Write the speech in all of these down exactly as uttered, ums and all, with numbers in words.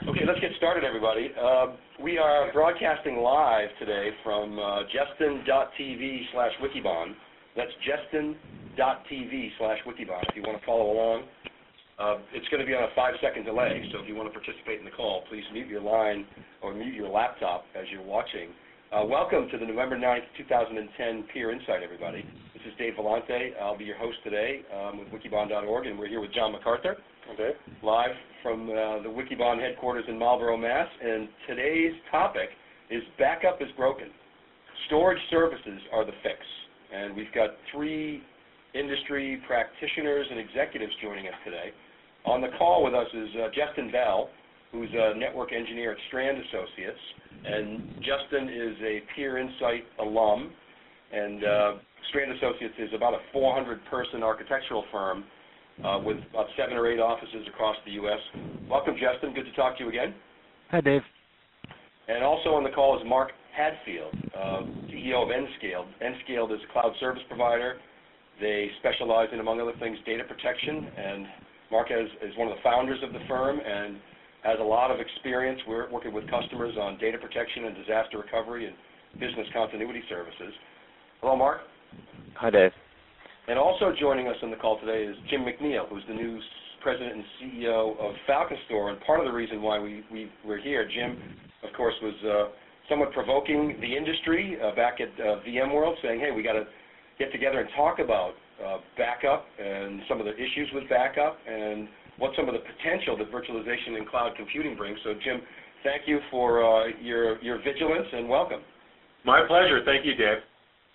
Okay, let's get started, everybody. Uh, we are broadcasting live today from uh, justin.tv slash wikibon. That's justin.tv slash wikibon if you want to follow along. Uh, it's going to be on a five-second delay, so if you want to participate in the call, please mute your line or mute your laptop as you're watching. Uh, welcome to the November ninth, two thousand ten Peer Insight, everybody. This is Dave Vellante. I'll be your host today um, with wikibon dot org, and we're here with John MacArthur, okay, live from uh, the Wikibon headquarters in Marlborough, Mass. And today's topic is backup is broken. Storage services are the fix. And we've got three industry practitioners and executives joining us today. On the call with us is uh, Justin Bell, who's a network engineer at Strand Associates. And Justin is a Peer Insight alum. And uh, Strand Associates is about a four hundred person architectural firm uh, with about seven or eight offices across the U S Welcome, Justin. Good to talk to you again. Hi, Dave. And also on the call is Mark Hadfield, uh, C E O of Nscaled. Nscaled is a cloud service provider. They specialize in, among other things, data protection. And Mark has, is one of the founders of the firm and has a lot of experience We're working with customers on data protection and disaster recovery and business continuity services. Hello, Mark. Hi, Dave. And also joining us on the call today is Jim McNeil, who's the new president and C E O of FalconStor. And part of the reason why we, we, we're here, Jim, of course, was uh, somewhat provoking the industry uh, back at uh, VMworld, saying, hey, we got to get together and talk about uh, backup and some of the issues with backup and what some of the potential that virtualization and cloud computing brings. So, Jim, thank you for uh, your, your vigilance and welcome. My pleasure. Thank you, Dave.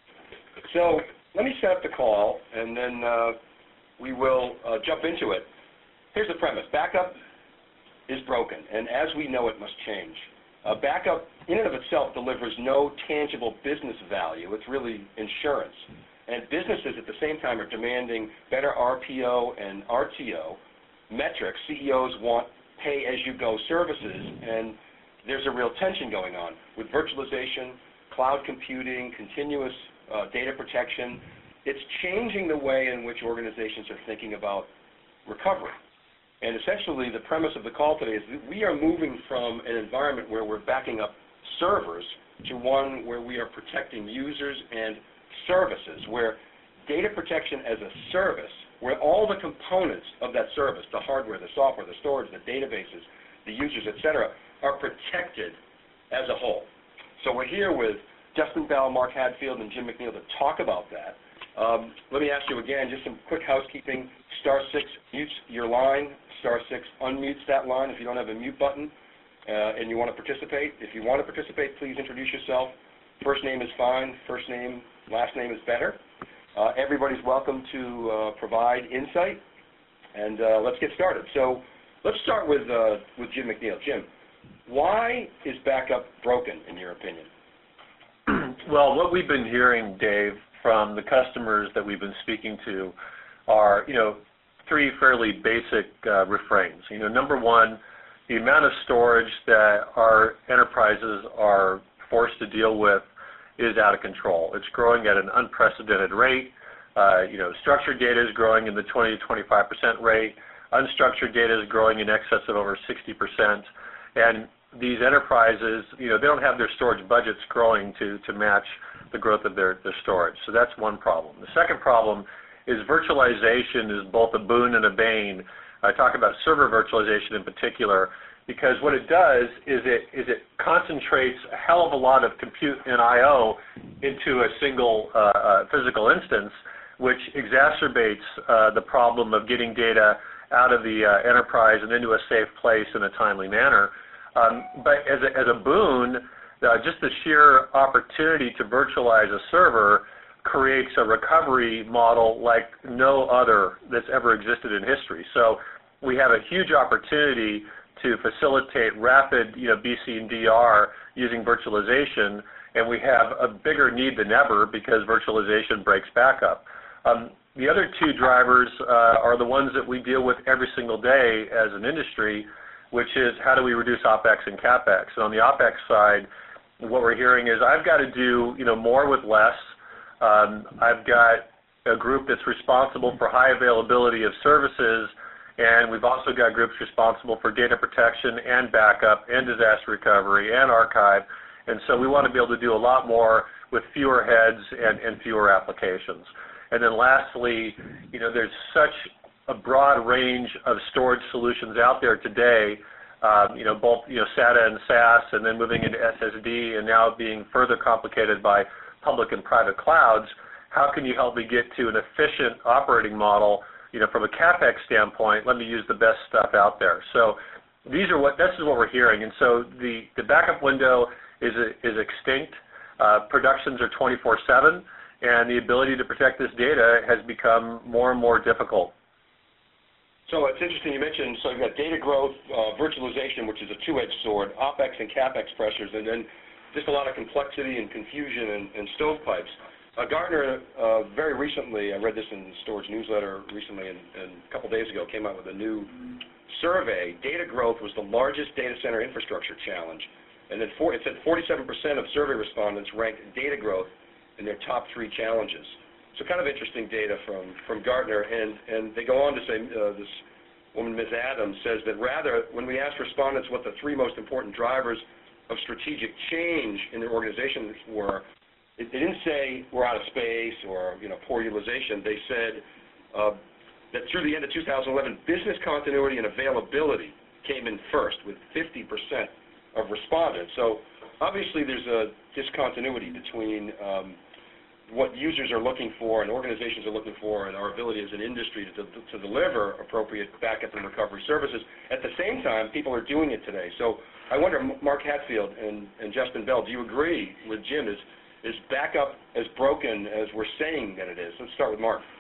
So let me set up the call, and then uh, we will uh, jump into it. Here's the premise. Backup is broken, and as we know, it must change. Uh, backup in and of itself delivers no tangible business value. It's really insurance. And businesses at the same time are demanding better R P O and R T O metrics. C E Os want pay-as-you-go services, and there's a real tension going on with virtualization, cloud computing, continuous uh, data protection. It's changing the way in which organizations are thinking about recovery. And essentially, the premise of the call today is that we are moving from an environment where we're backing up servers to one where we are protecting users and services, where data protection as a service, where all the components of that service, the hardware, the software, the storage, the databases, the users, et cetera, are protected as a whole. So we're here with Justin Bell, Mark Hadfield, and Jim McNeil to talk about that. Um, let me ask you again, just some quick housekeeping. Star six mutes your line. Star six unmutes that line if you don't have a mute button uh, and you want to participate. If you want to participate, please introduce yourself. First name is fine. First name, last name is better. Uh, everybody's welcome to uh, provide insight, and uh, let's get started. So let's start with, uh, with Jim McNeil. Jim, why is backup broken, in your opinion? Well, what we've been hearing, Dave, from the customers that we've been speaking to are, you know, three fairly basic uh, refrains. You know, number one, the amount of storage that our enterprises are forced to deal with is out of control. It's growing at an unprecedented rate. Uh, you know, structured data is growing in the twenty to twenty-five percent rate. Unstructured data is growing in excess of over sixty percent. And these enterprises, you know, they don't have their storage budgets growing to, to match the growth of their, their storage. So that's one problem. The second problem is virtualization is both a boon and a bane. I talk about server virtualization in particular because what it does is it, is it concentrates a hell of a lot of compute and I O into a single uh, uh, physical instance, which exacerbates uh, the problem of getting data out of the uh, enterprise and into a safe place in a timely manner. Um, but as a, as a boon, uh, just the sheer opportunity to virtualize a server creates a recovery model like no other that's ever existed in history. So we have a huge opportunity to facilitate rapid, you know, B C and D R using virtualization, and we have a bigger need than ever because virtualization breaks backup. Um, the other two drivers uh, are the ones that we deal with every single day as an industry, which is how do we reduce OpEx and CapEx. And on the OpEx side, what we're hearing is I've got to do, you know, more with less. Um, I've got a group that's responsible for high availability of services, And we've also got groups responsible for data protection and backup and disaster recovery and archive. And so we want to be able to do a lot more with fewer heads and, and fewer applications. And then lastly, you know, there's such a broad range of storage solutions out there today, um, you know, both, you know, SATA and SAS, and then moving into S S D, and now being further complicated by public and private clouds. How can you help me get to an efficient operating model, you know, from a CapEx standpoint? Let me use the best stuff out there. So these are what, this is what we're hearing. And so the, the backup window is, is extinct. Uh, productions are twenty-four seven, and the ability to protect this data has become more and more difficult. So it's interesting you mentioned, so you've got data growth, uh, virtualization, which is a two-edged sword, OpEx and CapEx pressures, and then just a lot of complexity and confusion and, and stovepipes. Uh, Gartner, uh, very recently, I read this in the Storage Newsletter recently, and, and a couple days ago, came out with a new survey. Data growth was the largest data center infrastructure challenge. And then for, it said forty-seven percent of survey respondents ranked data growth in their top three challenges. So kind of interesting data from, from Gartner. And, and they go on to say, uh, this woman, Miz Adams, says that rather, when we asked respondents what the three most important drivers of strategic change in their organizations were, it, they didn't say we're out of space or, you know, poor utilization. They said uh, that through the end of two thousand eleven, business continuity and availability came in first with fifty percent of respondents. So obviously there's a discontinuity between um, what users are looking for and organizations are looking for and our ability as an industry to, to, to deliver appropriate backup and recovery services. At the same time, people are doing it today. So I wonder, Mark Hatfield and, and Justin Bell, do you agree with Jim? Is, is backup as broken as we're saying that it is? Let's start with Mark.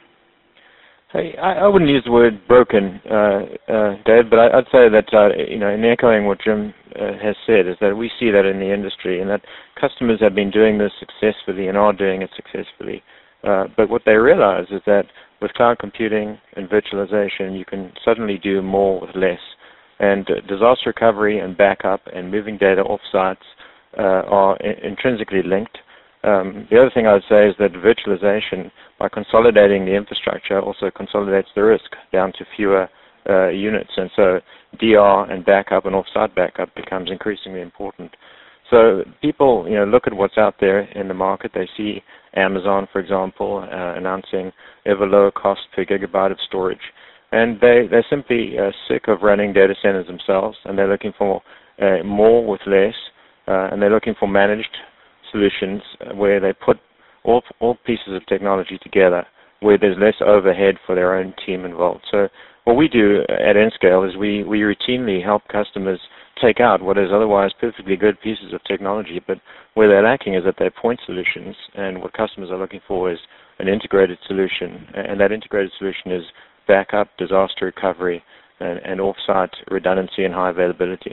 Hey, I, I wouldn't use the word broken, uh, uh, Dave, but I, I'd say that, uh, you know, in echoing what Jim uh, has said, is that we see that in the industry and that customers have been doing this successfully and are doing it successfully. Uh, but what they realize is that with cloud computing and virtualization, you can suddenly do more with less. And uh, disaster recovery and backup and moving data off sites uh, are in intrinsically linked. Um, the other thing I would say is that virtualization, by consolidating the infrastructure, also consolidates the risk down to fewer uh, units. And so D R and backup and off-site backup becomes increasingly important. So people, you know, look at what's out there in the market. They see Amazon, for example, uh, announcing ever lower cost per gigabyte of storage. And they, they're simply uh, sick of running data centers themselves, and they're looking for uh, more with less, uh, and they're looking for managed solutions where they put all, all pieces of technology together, where there's less overhead for their own team involved. So what we do at N-Scale is we, we routinely help customers take out what is otherwise perfectly good pieces of technology, but where they're lacking is that they're point solutions, and what customers are looking for is an integrated solution, and that integrated solution is backup, disaster recovery, and, and off-site redundancy and high availability.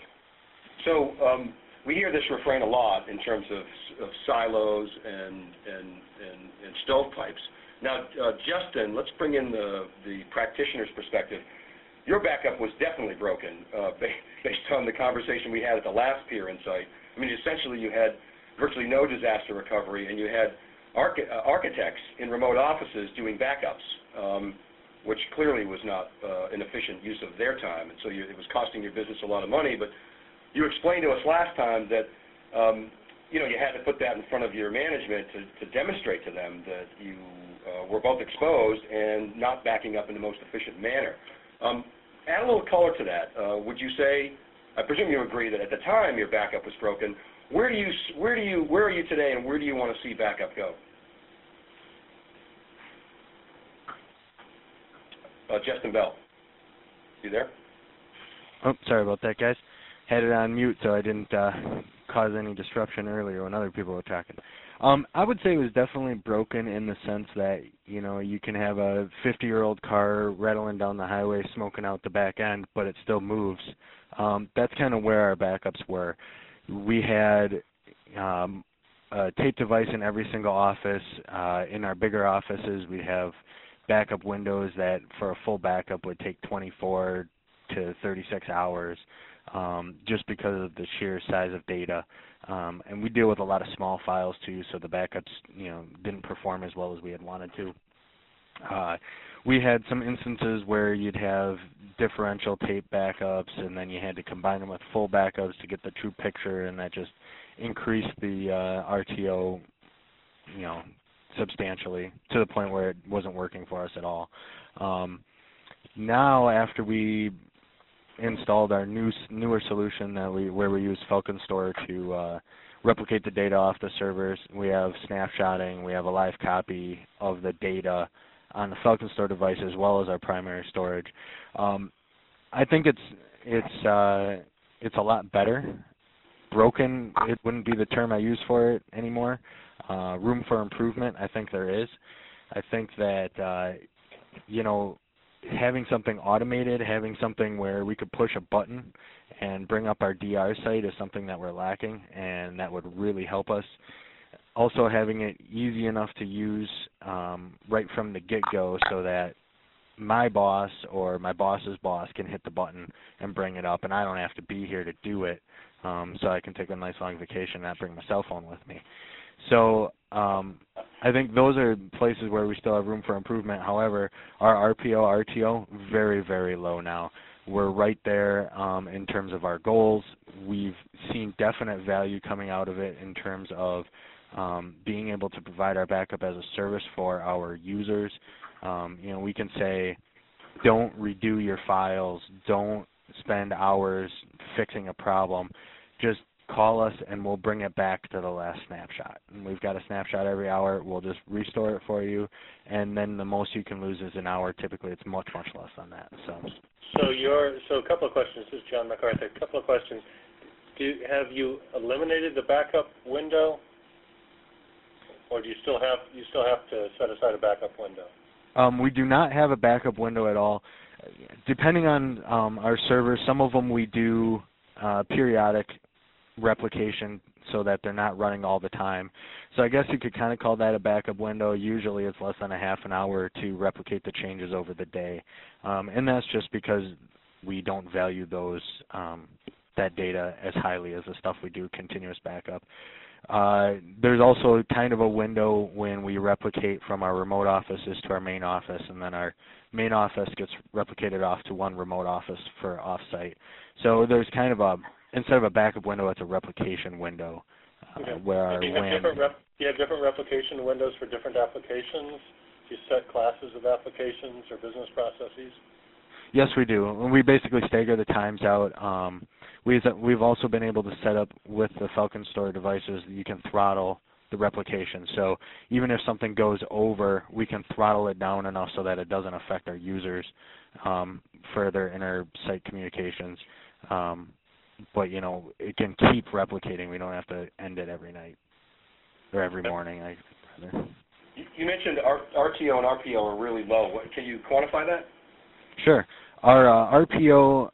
So um, we hear this refrain a lot in terms of, of silos and, and, and, and stovepipes. Now, uh, Justin, let's bring in the, the practitioner's perspective. Your backup was definitely broken uh, based on the conversation we had at the last Peer Insight. I mean, essentially you had virtually no disaster recovery, and you had arch uh, architects in remote offices doing backups, um, which clearly was not uh, an efficient use of their time, and so you, it was costing your business a lot of money. But you explained to us last time that um, you know, you had to put that in front of your management to, to demonstrate to them that you uh, were both exposed and not backing up in the most efficient manner. Um, add a little color to that. Uh, would you say, I presume you agree that at the time your backup was broken. Where do you, where do you, where are you today, and where do you want to see backup go? Uh, Justin Bell, you there? Oh, sorry about that, guys. Had it on mute so I didn't uh, cause any disruption earlier when other people were talking. Um, I would say it was definitely broken in the sense that, you know, you can have a fifty-year-old car rattling down the highway, smoking out the back end, but it still moves. Um, that's kind of where our backups were. We had um, a tape device in every single office. Uh, in our bigger offices, we have backup windows that for a full backup would take twenty-four to thirty-six hours. Um, just because of the sheer size of data. Um, and we deal with a lot of small files too, so the backups, you know, didn't perform as well as we had wanted to. Uh, we had some instances where you'd have differential tape backups, and then you had to combine them with full backups to get the true picture, and that just increased the uh, R T O, you know, substantially to the point where it wasn't working for us at all. Um, now, after we installed our new newer solution that we where we use Falcon Store to uh, replicate the data off the servers, we have snapshotting, we have a live copy of the data on the Falcon Store device as well as our primary storage. Um, I think it's it's uh, it's a lot better. Broken, it wouldn't be the term I use for it anymore. Uh, room for improvement, I think there is. I think that uh, you know, having something automated, having something where we could push a button and bring up our D R site is something that we're lacking, and that would really help us. Also, having it easy enough to use um, right from the get-go so that my boss or my boss's boss can hit the button and bring it up, and I don't have to be here to do it, um, so I can take a nice long vacation and not bring my cell phone with me. So um, I think those are places where we still have room for improvement. However, our R P O, R T O, very, very low now. We're right there um, in terms of our goals. We've seen definite value coming out of it in terms of um, being able to provide our backup as a service for our users. Um, you know, we can say, don't redo your files, don't spend hours fixing a problem, just call us and we'll bring it back to the last snapshot. And we've got a snapshot every hour. We'll just restore it for you, and then the most you can lose is an hour. Typically, it's much, much less than that. So, so you're so a couple of questions. This is John MacArthur. A couple of questions. Do have you eliminated the backup window, or do you still have you still have to set aside a backup window? Um, we do not have a backup window at all. Depending on um, our servers, some of them we do uh, periodic replication so that they're not running all the time. So I guess you could kind of call that a backup window. Usually it's less than a half an hour to replicate the changes over the day. Um, and that's just because we don't value those um, that data as highly as the stuff we do continuous backup. Uh, there's also kind of a window when we replicate from our remote offices to our main office, and then our main office gets replicated off to one remote office for offsite. So there's kind of a, instead of a backup window, it's a replication window uh, okay. where our do you have W A N... Different rep, do you have different replication windows for different applications? Do you set classes of applications or business processes? Yes, we do. We basically stagger the times out. Um, we've, we've also been able to set up with the Falcon Store devices that you can throttle the replication. So even if something goes over, we can throttle it down enough so that it doesn't affect our users um, for their inter-site communications. Um, but, you know, it can keep replicating. We don't have to end it every night or every morning. I, rather. You mentioned R T O and R P O are really low. What, can you quantify that? Sure. Our uh, R P O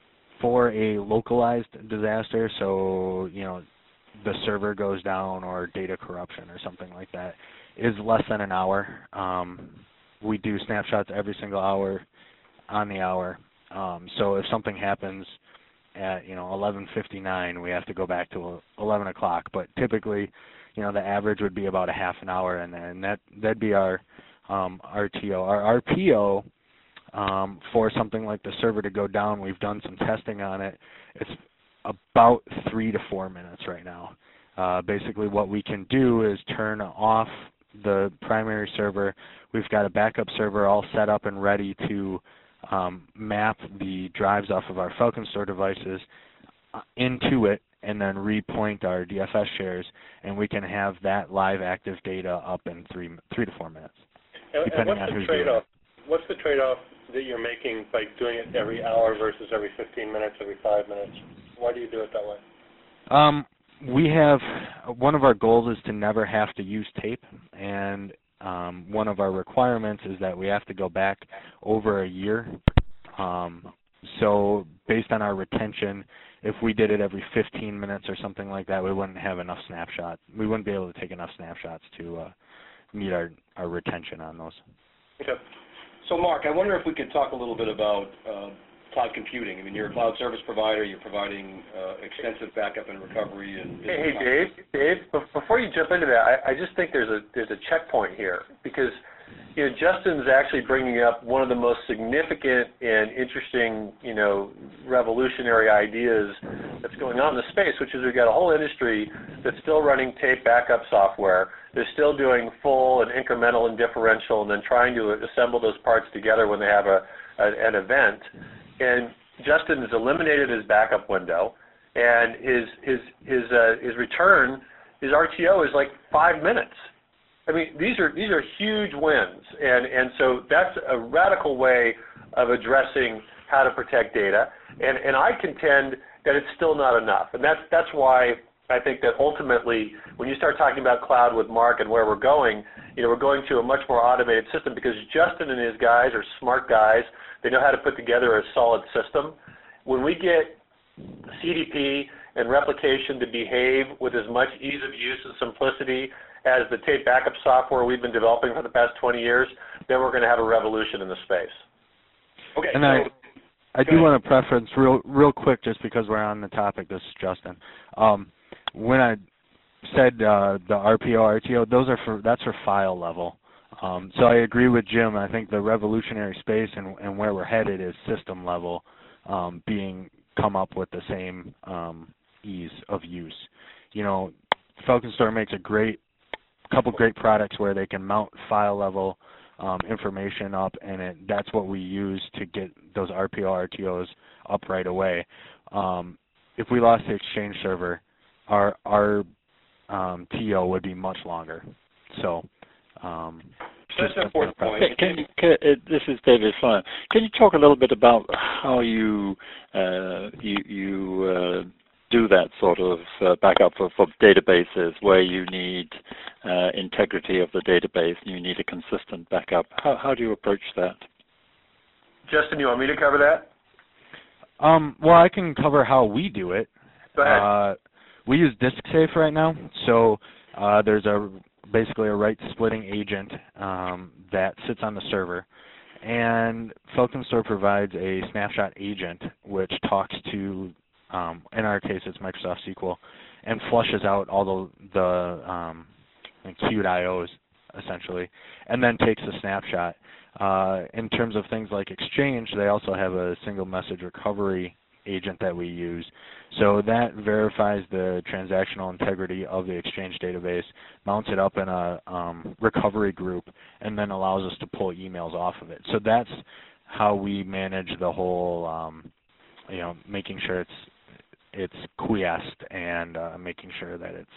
for a localized disaster, so, you know, the server goes down or data corruption or something like that, is less than an hour. Um, we do snapshots every single hour on the hour. Um, so if something happens at, you know, eleven fifty-nine, we have to go back to eleven o'clock. But typically, you know, the average would be about a half an hour, and, and that, that'd be our um, R T O. Our R P O, um, for something like the server to go down, we've done some testing on it. It's about three to four minutes right now. Uh, basically what we can do is turn off the primary server. We've got a backup server all set up and ready to um, map the drives off of our Falcon Store devices into it and then repoint our D F S shares, and we can have that live active data up in three, three to four minutes, and, depending and on who's doing doing it. What's the trade-off that you're making by doing it every hour versus every fifteen minutes, every five minutes? Why do you do it that way? Um, we have, one of our goals is to never have to use tape, and um, one of our requirements is that we have to go back over a year. Um, so based on our retention, if we did it every fifteen minutes or something like that, we wouldn't have enough snapshots. We wouldn't be able to take enough snapshots to uh, meet our, our retention on those. Okay. So, Mark, I wonder if we could talk a little bit about uh, cloud computing. I mean, you're a cloud service provider. You're providing uh, extensive backup and recovery. And hey, hey, Dave. Dave, before you jump into that, I, I just think there's a there's a checkpoint here, because you know, Justin's actually bringing up one of the most significant and interesting, you know, revolutionary ideas that's going on in the space, which is we've got a whole industry that's still running tape backup software. They're still doing full and incremental and differential, and then trying to assemble those parts together when they have a, a an event. And Justin has eliminated his backup window, and his his his uh, his return, his R T O is like five minutes. I mean, these are these are huge wins, and and so that's a radical way of addressing how to protect data. And and I contend that it's still not enough, and that's that's why I think that ultimately, when you start talking about cloud with Mark and where we're going, you know, we're going to a much more automated system, because Justin and his guys are smart guys. They know how to put together a solid system. When we get C D P and replication to behave with as much ease of use and simplicity as the tape backup software we've been developing for the past twenty years, then we're going to have a revolution in the space. Okay. And so, I, I do ahead. want to preference real, real quick, just because we're on the topic. This is Justin. Um, when I said uh, the R P O, R T O, those are for that's for file level. Um, so I agree with Jim. I think the revolutionary space and, and where we're headed is system level, um, being come up with the same um, ease of use. You know, FalconStor makes a great couple great products where they can mount file level um, information up, and it, that's what we use to get those R P O, R T Os up right away. Um, if we lost the Exchange server, our our um, T O would be much longer. So um, that's an important point. Can you, can, uh, this is David Flyer. Can you talk a little bit about how you uh, you, you uh, do that sort of uh, backup for, for databases where you need uh, integrity of the database and you need a consistent backup? How, how do you approach that? Justin, you want me to cover that? Um, well, I can cover how we do it. Go ahead. Uh, we use DiskSafe right now, so uh, there's a basically a right-splitting agent um, that sits on the server, and FalconStor provides a snapshot agent which talks to, um, in our case, it's Microsoft S Q L, and flushes out all the, the um, queued I Os essentially, and then takes a snapshot. Uh, in terms of things like Exchange, they also have a single message recovery agent that we use. So that verifies the transactional integrity of the Exchange database, mounts it up in a um, recovery group, and then allows us to pull emails off of it. So that's how we manage the whole, um, you know, making sure it's it's quiesced and uh, making sure that it's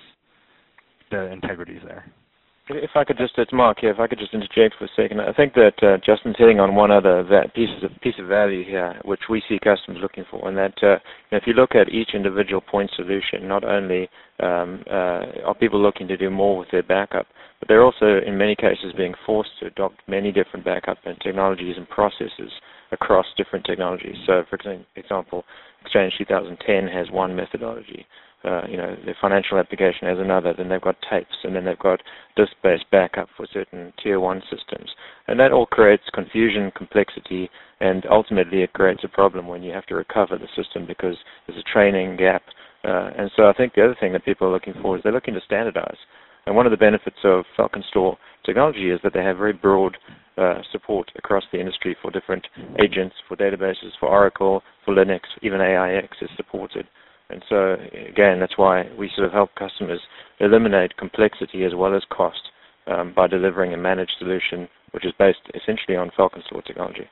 the integrity is there. If I could just, it's Mark here, if I could just interject for a second. I think that uh, Justin's hitting on one other va- piece, of, piece of value here, which we see customers looking for, and that uh, if you look at each individual point solution, not only um, uh, are people looking to do more with their backup, but they're also, in many cases, being forced to adopt many different backup and technologies and processes across different technologies. So, for example, Exchange two thousand ten has one methodology. Uh, you know, the financial application has another, then they've got tapes, and then they've got disk-based backup for certain tier one systems. And that all creates confusion, complexity, and ultimately it creates a problem when you have to recover the system because there's a training gap. Uh, and so I think the other thing that people are looking for is they're looking to standardize. And one of the benefits of FalconStor technology is that they have very broad uh, support across the industry for different agents, for databases, for Oracle, for Linux, even A I X is supported. And so, again, that's why we sort of help customers eliminate complexity as well as cost um, by delivering a managed solution, which is based essentially on FalconStor technology.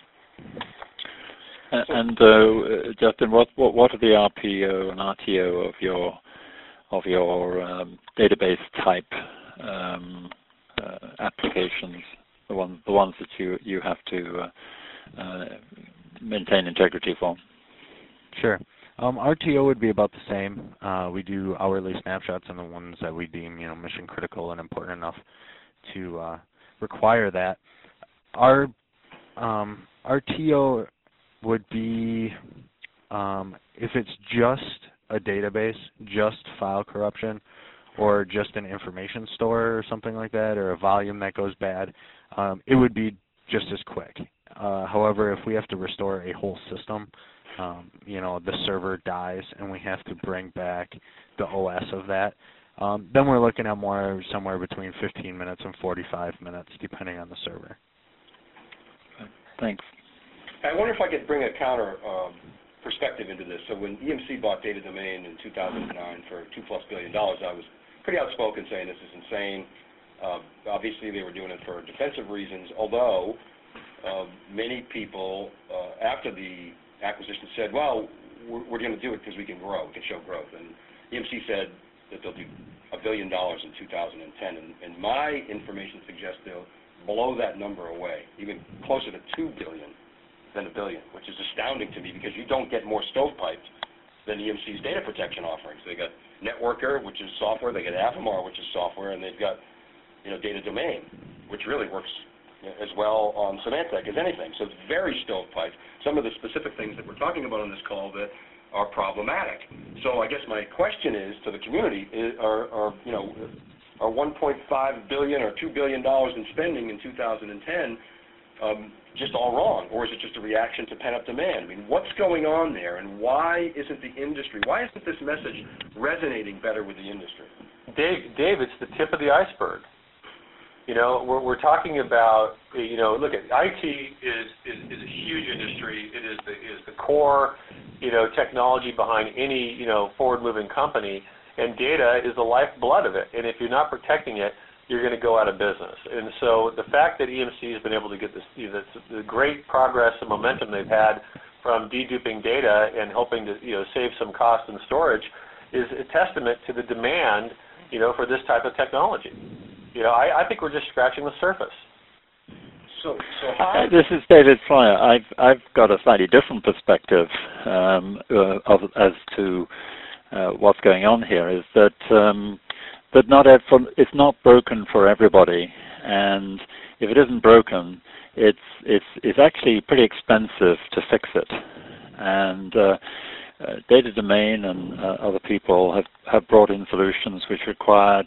Uh, and uh, Justin, what, what what are the R P O and R T O of your of your um, database type um, uh, applications? The ones the ones that you you have to uh, uh, maintain integrity for. Sure. Um, R T O would be about the same. Uh, we do hourly snapshots on the ones that we deem, you know, mission critical and important enough to uh, require that. Our um, R T O would be um, if it's just a database, just file corruption, or just an information store or something like that, or a volume that goes bad, um, it would be just as quick. Uh, however, if we have to restore a whole system, Um, you know, the server dies and we have to bring back the O S of that, um, then we're looking at more somewhere between fifteen minutes and forty-five minutes, depending on the server. Thanks. I wonder if I could bring a counter um, perspective into this. So when E M C bought Data Domain in two thousand nine for two plus billion dollars, I was pretty outspoken saying this is insane. Uh, obviously, they were doing it for defensive reasons, although uh, many people uh, after the acquisition said, well, we're, we're going to do it because we can grow, we can show growth. And E M C said that they'll do a billion dollars in two thousand ten, and, and my information suggests they'll blow that number away, even closer to two billion than a billion, which is astounding to me because you don't get more stovepiped than E M C's data protection offerings. They got Networker, which is software, they got Avamar, which is software, and they've got, you know, Data Domain, which really works as well on Symantec as anything. So it's very stovepiped. Some of the specific things that we're talking about on this call that are problematic. So I guess my question is to the community: is, are, are you know, are one point five billion dollars or two billion dollars in spending in two thousand ten um, just all wrong, or is it just a reaction to pent-up demand? I mean, what's going on there, and why isn't the industry, why isn't this message resonating better with the industry? Dave, Dave, it's the tip of the iceberg. You know, we're, we're talking about, you know, look, at I T is, is, is a huge industry. It is the, is the core, you know, technology behind any, you know, forward-moving company, and data is the lifeblood of it. And if you're not protecting it, you're going to go out of business. And so the fact that E M C has been able to get this, you know, the great progress and momentum they've had from deduping data and helping to, you know, save some cost and storage is a testament to the demand, you know, for this type of technology. You know, I, I think we're just scratching the surface. So, so how... Uh, this is David Fryer. I've I've got a slightly different perspective um, uh, of, as to uh, what's going on here. Is that um, that not every, it's not broken for everybody, and if it isn't broken, it's it's it's actually pretty expensive to fix it. And uh, uh, Data Domain and uh, other people have have brought in solutions which required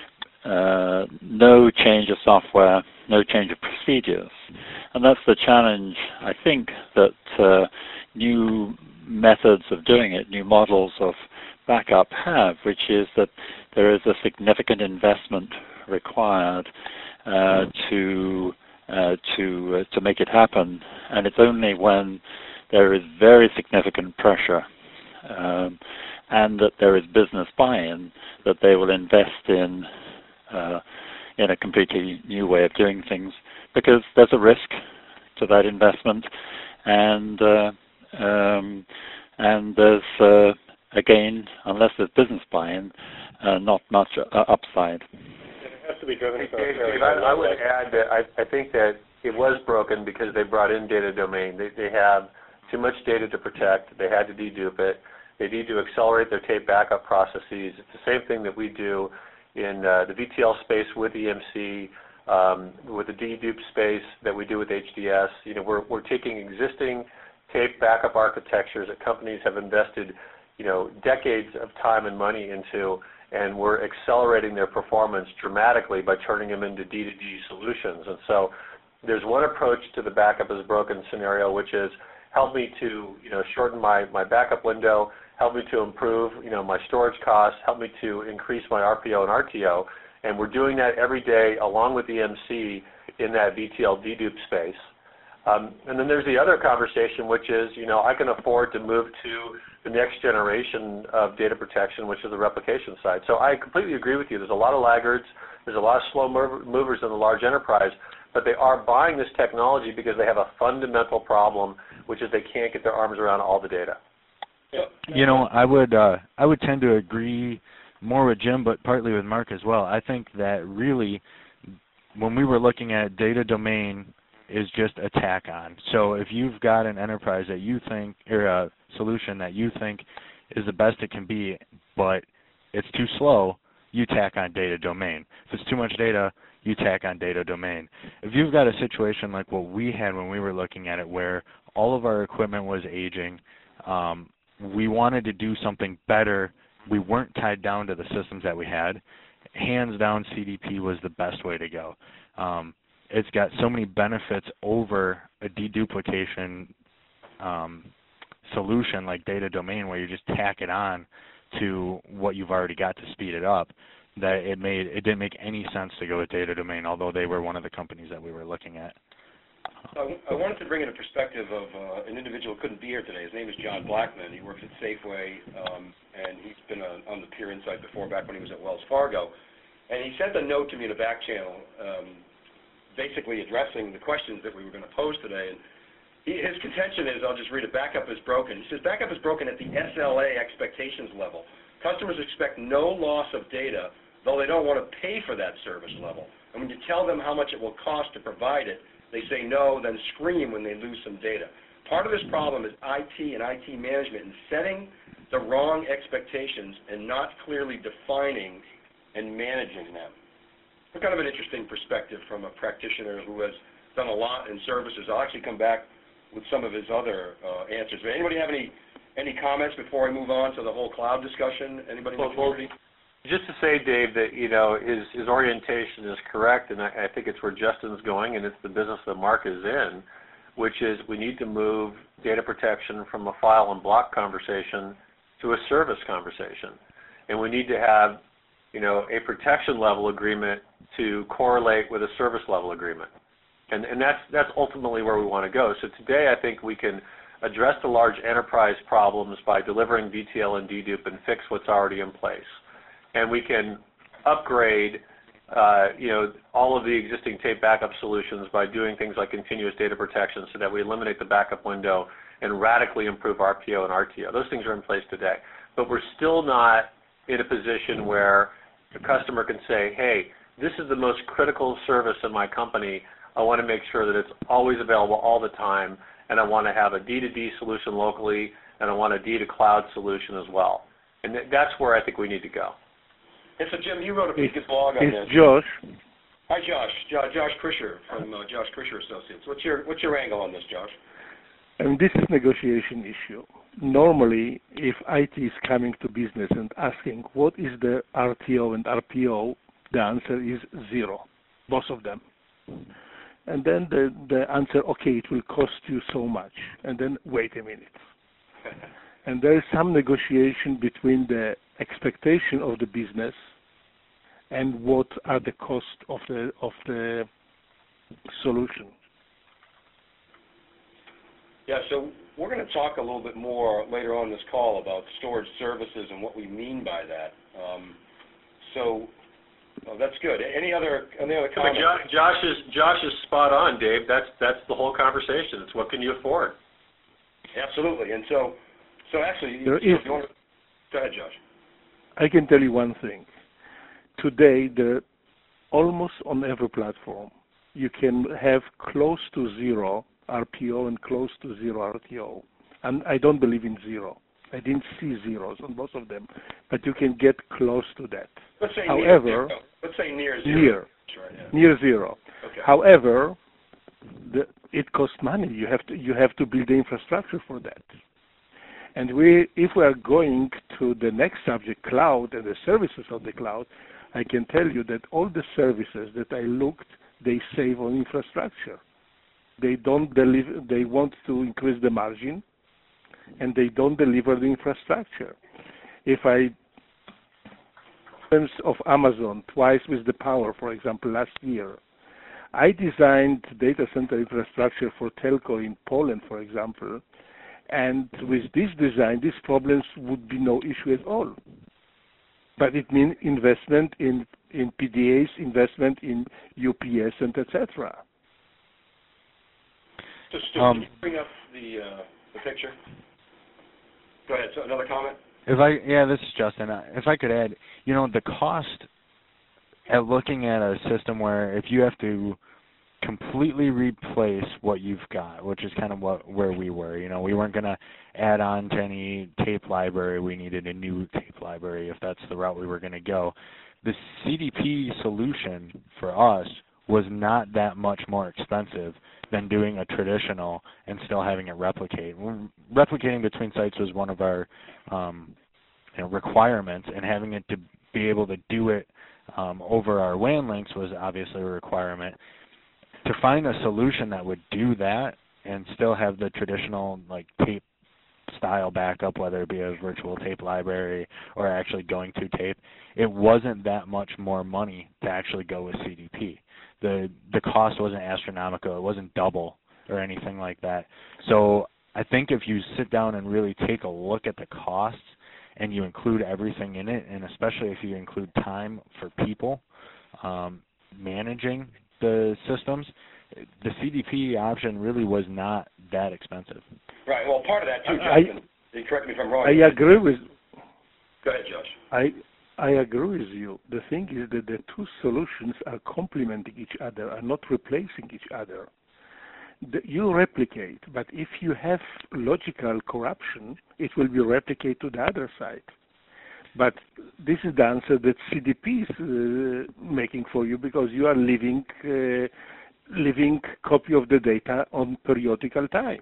Uh, no change of software, no change of procedures. And that's the challenge, I think, that uh, new methods of doing it, new models of backup have, which is that there is a significant investment required uh, to uh, to uh, to make it happen. And it's only when there is very significant pressure um, and that there is business buy-in that they will invest in Uh, in a completely new way of doing things, because there's a risk to that investment, and uh, um, and there's uh, again, unless there's business buy-in, uh, not much uh, upside. It has to be driven. Hey, Dave, Dave, I, I would add that I, I think that it was broken because they brought in Data Domain. They, they have too much data to protect. They had to dedupe it. They need to accelerate their tape backup processes. It's the same thing that we do in uh, the V T L space with E M C, um, with the dedupe space that we do with H D S. You know, we're, we're taking existing tape backup architectures that companies have invested, you know, decades of time and money into, and we're accelerating their performance dramatically by turning them into D to D solutions. And so there's one approach to the backup is broken scenario, which is help me to, you know, shorten my, my backup window, help me to improve, you know, my storage costs, help me to increase my R P O and R T O, and we're doing that every day along with E M C in that V T L dedupe space. Um, and then there's the other conversation, which is, you know, I can afford to move to the next generation of data protection, which is the replication side. So I completely agree with you. There's a lot of laggards, there's a lot of slow movers in the large enterprise, but they are buying this technology because they have a fundamental problem, which is they can't get their arms around all the data. You know, I would uh, I would tend to agree more with Jim, but partly with Mark as well. I think that really, when we were looking at Data Domain, is just a tack on. So if you've got an enterprise that you think, or a solution that you think is the best it can be, but it's too slow, you tack on Data Domain. If it's too much data, you tack on Data Domain. If you've got a situation like what we had when we were looking at it, where all of our equipment was aging, um, we wanted to do something better. We weren't tied down to the systems that we had. Hands down, C D P was the best way to go. Um, it's got so many benefits over a deduplication um, solution like Data Domain, where you just tack it on to what you've already got to speed it up, that it made it didn't make any sense to go with Data Domain, although they were one of the companies that we were looking at. I, I wanted to bring in a perspective of uh, an individual who couldn't be here today. His name is John Blackman. He works at Safeway, um, and he's been on, on the Peer Insight before, back when he was at Wells Fargo. And he sent a note to me in a back channel, um, basically addressing the questions that we were going to pose today. And he, his contention is, I'll just read it, backup is broken. He says, backup is broken at the S L A expectations level. Customers expect no loss of data, though they don't want to pay for that service level. And when you tell them how much it will cost to provide it, they say no, then scream when they lose some data. Part of this problem is I T and I T management and setting the wrong expectations and not clearly defining and managing them. It's kind of an interesting perspective from a practitioner who has done a lot in services. I'll actually come back with some of his other uh, answers. But anybody have any any comments before I move on to the whole cloud discussion? Anybody in the community? Just to say, Dave, that you know his his orientation is correct, and I, I think it's where Justin's going, and it's the business that Mark is in, which is we need to move data protection from a file and block conversation to a service conversation, and we need to have you know a protection level agreement to correlate with a service level agreement, and and that's that's ultimately where we want to go. So today, I think we can address the large enterprise problems by delivering D T L and dedupe and fix what's already in place. And we can upgrade, uh, you know, all of the existing tape backup solutions by doing things like continuous data protection, so that we eliminate the backup window and radically improve R P O and R T O. Those things are in place today, but we're still not in a position where the customer can say, "Hey, this is the most critical service in my company. I want to make sure that it's always available all the time, and I want to have a D to D solution locally, and I want a D to cloud solution as well." And th- that's where I think we need to go. And so, Jim, you wrote a pretty good blog on it's this. Josh. Hi, Josh. Jo- Josh Krisher from uh, Josh Krisher Associates. What's your what's your angle on this, Josh? And this is negotiation issue. Normally, if I T is coming to business and asking what is the R T O and R P O, the answer is zero, both of them. And then the, the answer, okay, it will cost you so much. And then wait a minute. And there is some negotiation between the expectation of the business and what are the costs of the of the solution. Yeah, so we're going to talk a little bit more later on in this call about storage services and what we mean by that. Um, so oh, that's good. Any other any other comments? Josh, Josh is Josh is spot on, Dave. That's that's the whole conversation. It's what can you afford? Absolutely. And so so actually, There you, is, you want to, go ahead, Josh. I can tell you one thing. Today, the almost on every platform, you can have close to zero R P O and close to zero R T O. And I don't believe in zero. I didn't see zeros on both of them, but you can get close to that. Let's say However, near zero. Let's say near zero. Near, Sure, yeah. near zero. Okay. However, the, it costs money. You have to you have to build the infrastructure for that. And we, if we are going to the next subject, cloud and the services of the cloud, I can tell you that all the services that I looked, they save on infrastructure. They don't deliver. They want to increase the margin, and they don't deliver the infrastructure. If I, in terms of Amazon, twice with the power, for example, last year, I designed data center infrastructure for telco in Poland, for example, and with this design, these problems would be no issue at all. But it means investment in, in P D As, investment in U P S, and et cetera. So, Stu, Um, can you bring up the uh, the picture? Go ahead. So another comment? If I yeah, this is Justin. Uh, If I could add, you know, the cost at looking at a system where if you have to completely replace what you've got, which is kind of what where we were. You know, we weren't going to add on to any tape library. We needed a new tape library if that's the route we were going to go. The C D P solution for us was not that much more expensive than doing a traditional and still having it replicate. Replicating between sites was one of our um, you know, requirements, and having it to be able to do it um, over our W A N links was obviously a requirement. To find a solution that would do that and still have the traditional like tape style backup, whether it be a virtual tape library or actually going to tape, it wasn't that much more money to actually go with C D P. the the cost wasn't astronomical. It wasn't double or anything like that. So I think if you sit down and really take a look at the costs and you include everything in it, and especially if you include time for people um, managing the systems, the C D P option really was not that expensive. Right. Well, part of that too, I, Justin. I, correct me if I'm wrong. I agree with. Go ahead, Josh. I I agree with you. The thing is that the two solutions are complementing each other, are not replacing each other. The, you replicate, but if you have logical corruption, it will be replicated to the other side. But this is the answer that C D P is uh, making for you, because you are living uh, living copy of the data on periodical time.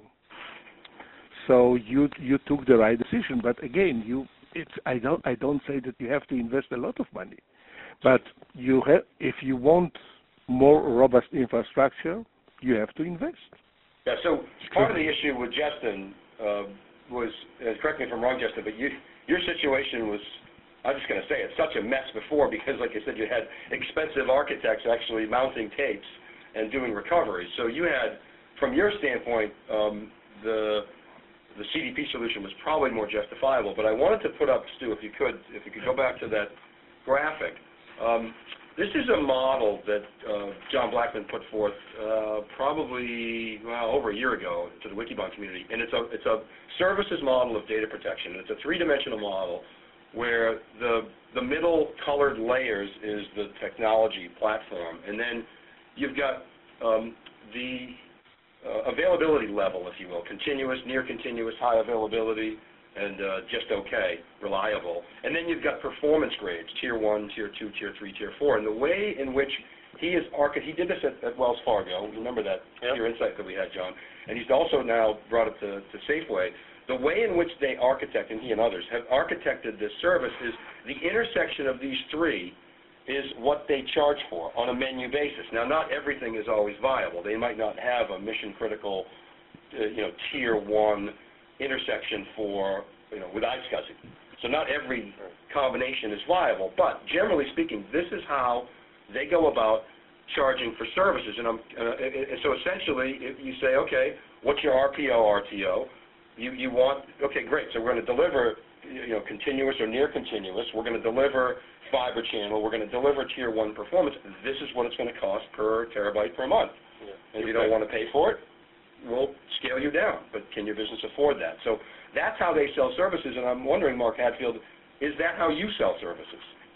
So you you took the right decision. But again, you it's I don't I don't say that you have to invest a lot of money, but you have if you want more robust infrastructure, you have to invest. Yeah. So part of the issue with Justin uh, was, uh, correct me if I'm wrong, Justin, but you your situation was, I'm just going to say, it's such a mess before, because, like I said, you had expensive architects actually mounting tapes and doing recovery. So you had, from your standpoint, um, the the C D P solution was probably more justifiable. But I wanted to put up, Stu, if you could, if you could go back to that graphic. Um, this is a model that uh, John Blackman put forth uh, probably well over a year ago to the Wikibon community, and it's a it's a services model of data protection. It's a three-dimensional model where the the middle colored layers is the technology platform, and then you've got um, the uh, availability level, if you will, continuous, near continuous, high availability, and uh, just okay, reliable. And then you've got performance grades, tier one, tier two, tier three, tier four. And the way in which he is archi- he did this at, at Wells Fargo. Remember that yep. your insight that we had, John. And he's also now brought it to, to Safeway. The way in which they architect, and he and others have architected this service, is the intersection of these three is what they charge for on a menu basis. Now, not everything is always viable. They might not have a mission-critical, uh, you know, tier one intersection for, you know, with iSCSI. So not every combination is viable. But generally speaking, this is how they go about charging for services. And, I'm, uh, so essentially, if you say, okay, what's your R P O, R T O? You, you want, okay, great, so we're going to deliver, you know, continuous or near continuous. We're going to deliver fiber channel. We're going to deliver tier one performance. This is what it's going to cost per terabyte per month. Yeah. And if you don't want to pay for it, we'll scale you down. But can your business afford that? So that's how they sell services. And I'm wondering, Mark Hadfield, is that how you sell services?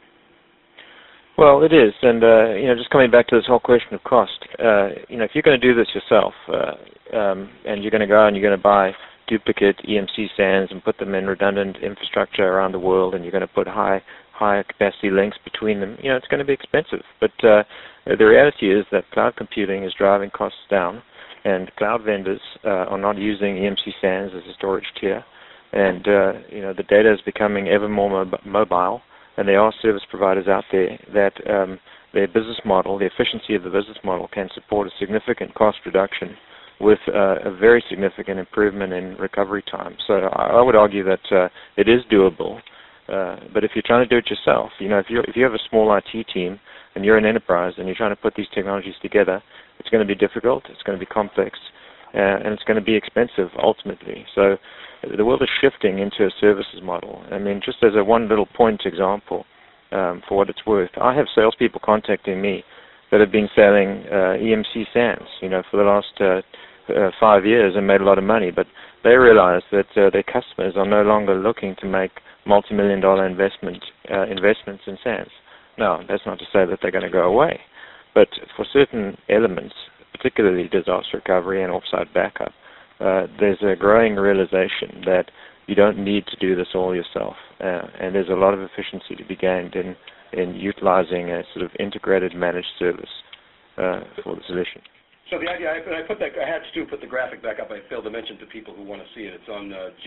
Well, it is, and uh, you know, just coming back to this whole question of cost. Uh, you know, if you're going to do this yourself, uh, um, and you're going to go and you're going to buy duplicate E M C SANs and put them in redundant infrastructure around the world, and you're going to put high high capacity links between them, you know, it's going to be expensive. But uh, the reality is that cloud computing is driving costs down, and cloud vendors uh, are not using E M C SANs as a storage tier, and uh, you know, the data is becoming ever more mob- mobile, and there are service providers out there that um, their business model, the efficiency of the business model, can support a significant cost reduction with uh, a very significant improvement in recovery time. So I, I would argue that uh, it is doable. Uh, but if you're trying to do it yourself, you know, if you if you have a small I T team and you're an enterprise and you're trying to put these technologies together, it's going to be difficult, it's going to be complex, uh, and it's going to be expensive ultimately. So the world is shifting into a services model. I mean, just as a one little point example, um, for what it's worth, I have salespeople contacting me that have been selling uh, E M C SANs, you know, for the last uh, uh, five years and made a lot of money, but they realize that uh, their customers are no longer looking to make multi-million dollar investment uh, investments in SANs. Now, that's not to say that they're going to go away, but for certain elements, particularly disaster recovery and offsite backup, uh, there's a growing realization that you don't need to do this all yourself, uh, and there's a lot of efficiency to be gained in, in utilizing a sort of integrated managed service uh, for the solution. So the idea, I, I put that, I had Stu put the graphic back up. I failed to mention to people who want to see it. It's on uh,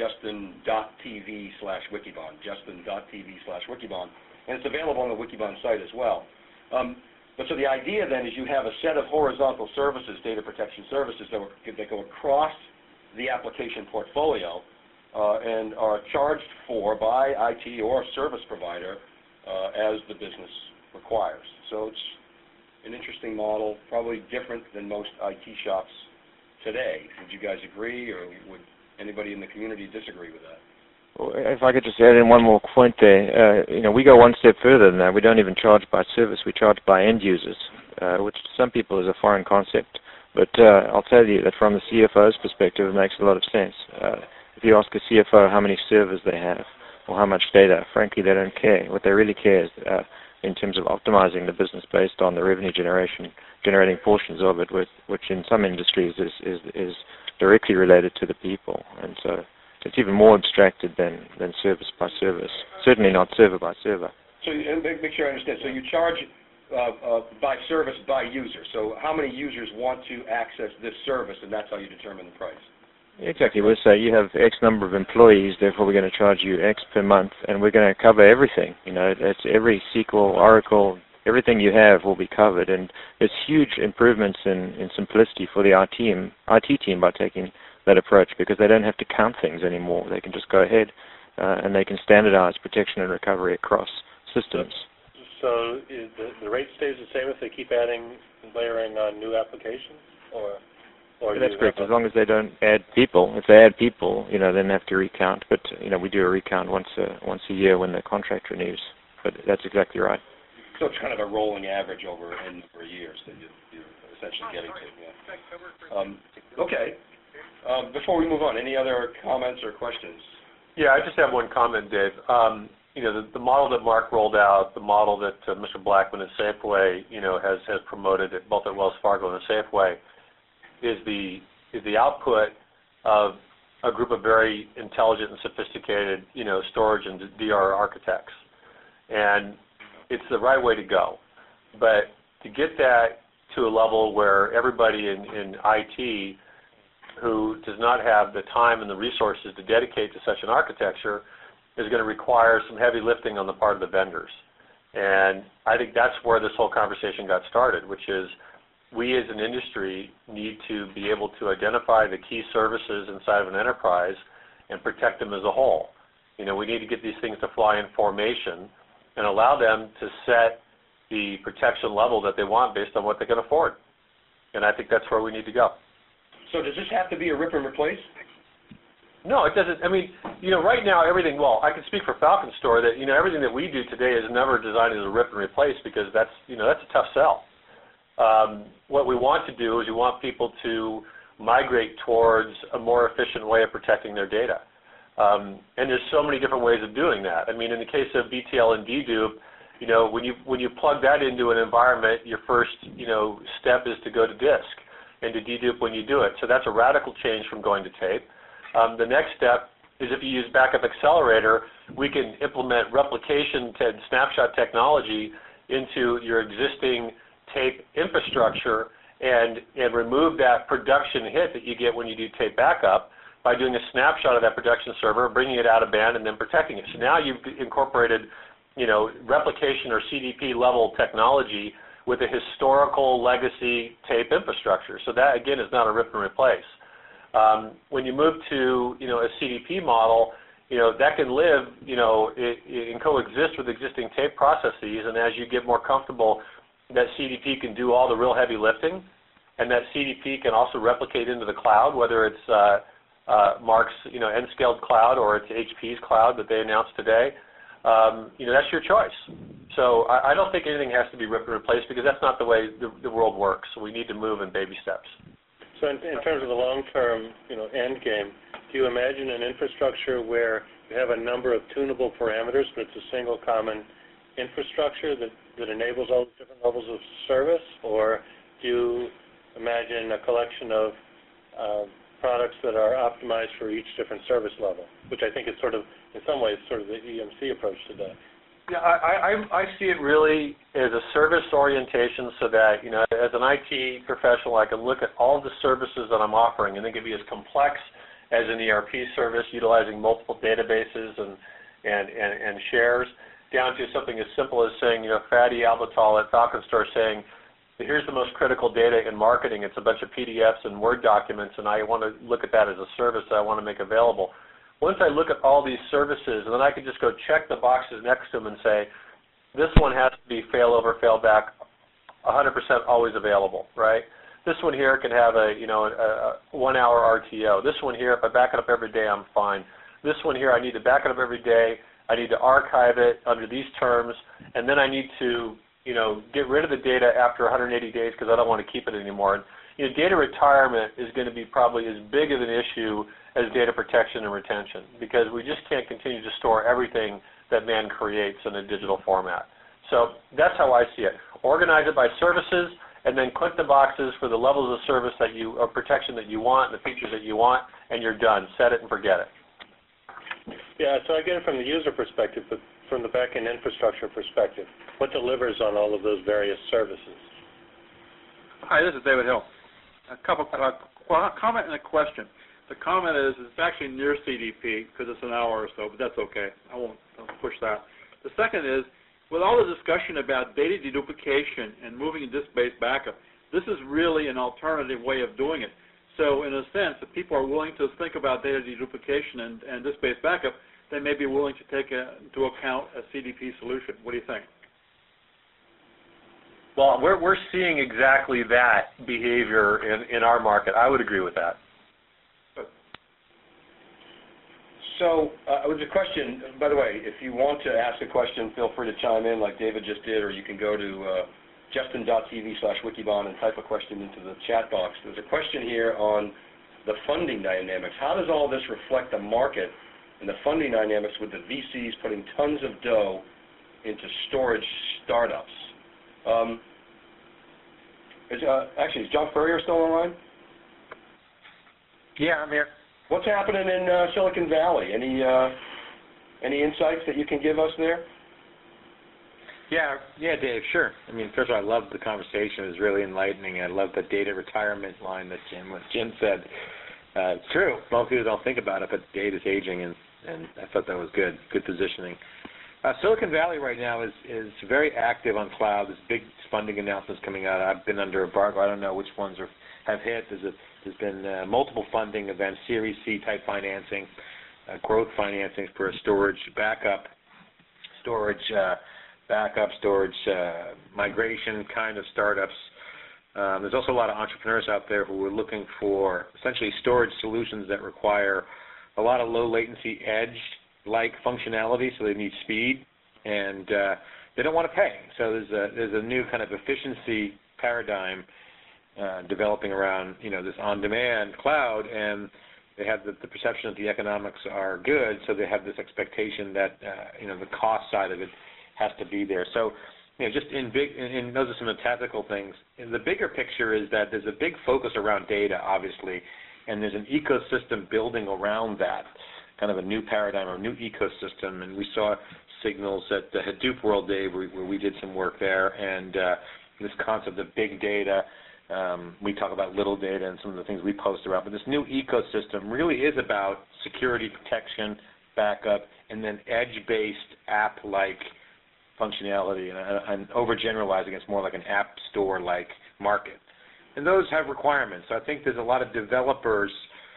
justin.tv slash Wikibon, justin.tv slash Wikibon, and it's available on the Wikibon site as well. Um, but so the idea then is you have a set of horizontal services, data protection services, that, were, that go across the application portfolio uh, and are charged for by I T or service provider uh, as the business requires. So it's an interesting model, probably different than most I T shops today. Would you guys agree, or would anybody in the community disagree with that? Well, if I could just add in one more point there, uh, you know, we go one step further than that. We don't even charge by service. We charge by end users, uh, which to some people is a foreign concept. But uh, I'll tell you that from the C F O's perspective, it makes a lot of sense. Uh, if you ask a C F O how many servers they have or how much data, frankly, they don't care. What they really care is uh, in terms of optimizing the business based on the revenue generation, generating portions of it, which, which in some industries is, is, is directly related to the people. And so it's even more abstracted than, than service by service, certainly not server by server. So and make, make sure I understand. So you charge uh, uh, by service by user. So how many users want to access this service, and that's how you determine the price? Exactly. We'll say you have X number of employees, therefore we're going to charge you X per month, and we're going to cover everything. You know, it's every S Q L, Oracle, everything you have will be covered, and there's huge improvements in, in simplicity for the I T team, I T team by taking that approach, because they don't have to count things anymore. They can just go ahead uh, and they can standardize protection and recovery across systems. So is the, the rate stays the same if they keep adding and layering on new applications, or? Or That's correct, as long as they don't add people. If they add people, you know, then they have to recount. But, you know, we do a recount once a, once a year when the contract renews. But that's exactly right. So it's kind of a rolling average over a number of years that you, you're essentially getting to. Yeah. Um, okay. Um, before we move on, any other comments or questions? Yeah, I just have one comment, Dave. Um, you know, the, the model that Mark rolled out, the model that uh, Mister Blackman at Safeway, you know, has, has promoted at, both at Wells Fargo and at Safeway, is the is the output of a group of very intelligent and sophisticated, you know, storage and D R architects. And it's the right way to go. But to get that to a level where everybody in, in I T who does not have the time and the resources to dedicate to such an architecture is going to require some heavy lifting on the part of the vendors. And I think that's where this whole conversation got started, which is we as an industry need to be able to identify the key services inside of an enterprise and protect them as a whole. You know, we need to get these things to fly in formation and allow them to set the protection level that they want based on what they can afford. And I think that's where we need to go. So does this have to be a rip and replace? No, it doesn't. I mean, you know, right now everything, well, I can speak for Falcon Store that, you know, everything that we do today is never designed as a rip and replace because that's, you know, that's a tough sell. Um, what we want to do is we want people to migrate towards a more efficient way of protecting their data. Um, and there's so many different ways of doing that. I mean, in the case of B T L and dedupe, you know, when you when you plug that into an environment, your first, you know, step is to go to disk and to dedupe when you do it. So that's a radical change from going to tape. Um, the next step is if you use Backup Accelerator, we can implement replication and snapshot technology into your existing tape infrastructure and, and remove that production hit that you get when you do tape backup by doing a snapshot of that production server, bringing it out of band, and then protecting it. So now you've incorporated, you know, replication or C D P level technology with a historical legacy tape infrastructure. So that, again, is not a rip and replace. Um, when you move to, you know, a C D P model, you know, that can live, you know, it, it can coexist with existing tape processes, and as you get more comfortable, that C D P can do all the real heavy lifting, and that C D P can also replicate into the cloud, whether it's uh, uh, Mark's, you know, N-scaled cloud or it's H P's cloud that they announced today. Um, you know, that's your choice. So I, I don't think anything has to be rip and replace because that's not the way the, the world works. So we need to move in baby steps. So in, in terms of the long-term, you know, end game, do you imagine an infrastructure where you have a number of tunable parameters, but it's a single common infrastructure that, that enables all the different levels of service, or do you imagine a collection of uh, products that are optimized for each different service level, which I think is sort of, in some ways, sort of the E M C approach to that? Yeah, I, I, I see it really as a service orientation so that, you know, as an I T professional, I can look at all the services that I'm offering, and they can be as complex as an E R P service utilizing multiple databases and, and, and, and shares, down to something as simple as saying, you know, Fatty Albatol at Falcon Store saying, here's the most critical data in marketing. It's a bunch of P D Fs and Word documents, and I want to look at that as a service that I want to make available. Once I look at all these services, and then I can just go check the boxes next to them and say, this one has to be failover, failback, one hundred percent always available, right? This one here can have a, you know, a, a one-hour R T O. This one here, if I back it up every day, I'm fine. This one here, I need to back it up every day. I need to archive it under these terms, and then I need to, you know, get rid of the data after one hundred eighty days because I don't want to keep it anymore. And, you know, data retirement is going to be probably as big of an issue as data protection and retention because we just can't continue to store everything that man creates in a digital format. So that's how I see it. Organize it by services, and then click the boxes for the levels of service that you, or protection that you want, and the features that you want, and you're done. Set it and forget it. Yeah, so I get it from the user perspective, but from the back-end infrastructure perspective, what delivers on all of those various services? Hi, this is David Hill. A couple, uh, well, a comment and a question. The comment is it's actually near C D P because it's an hour or so, but that's okay. I won't I'll push that. The second is, with all the discussion about data deduplication and moving to disk-based backup, this is really an alternative way of doing it. So in a sense, if people are willing to think about data deduplication and, and disk-based backup, they may be willing to take a, into account a C D P solution. What do you think? Well, we're, we're seeing exactly that behavior in, in our market. I would agree with that. So uh, it was a question, by the way, if you want to ask a question, feel free to chime in like David just did, or you can go to uh, justin.tv slash wikibon and type a question into the chat box. There's a question here on the funding dynamics. How does all this reflect the market and the funding dynamics with the V Cs putting tons of dough into storage startups? Um, is, uh, actually, is John Furrier still online? Yeah, I'm here. What's happening in uh, Silicon Valley? Any uh, any insights that you can give us there? Yeah, yeah, Dave, sure. I mean, first of all, I loved the conversation. It was really enlightening. I love the data retirement line that Jim, what Jim said. Uh, it's true. Most people don't think about it, but data's aging, and, and I thought that was good, good positioning. Uh, Silicon Valley right now is, is very active on cloud. There's big funding announcements coming out. I've been under embargo. I don't know which ones are, have hit. There's, a, there's been uh, multiple funding events, Series C type financing, uh, growth financing for storage, backup, storage, uh, backup, storage, uh, migration kind of startups. Um, there's also a lot of entrepreneurs out there who are looking for essentially storage solutions that require a lot of low latency edge-like functionality, so they need speed, and uh, they don't want to pay. So there's a, there's a new kind of efficiency paradigm uh, developing around, you know, this on-demand cloud, and they have the, the perception that the economics are good, so they have this expectation that, uh, you know, the cost side of it has to be there. So, you know, just in big, and those are some of the tactical things. And the bigger picture is that there's a big focus around data, obviously, and there's an ecosystem building around that, kind of a new paradigm or new ecosystem. And we saw signals at the Hadoop World Day where, where we did some work there, and uh, this concept of big data. Um, we talk about little data and some of the things we post around, but this new ecosystem really is about security, protection, backup, and then edge-based app-like functionality, and I'm overgeneralizing. It's more like an app store-like market. And those have requirements. So I think there's a lot of developers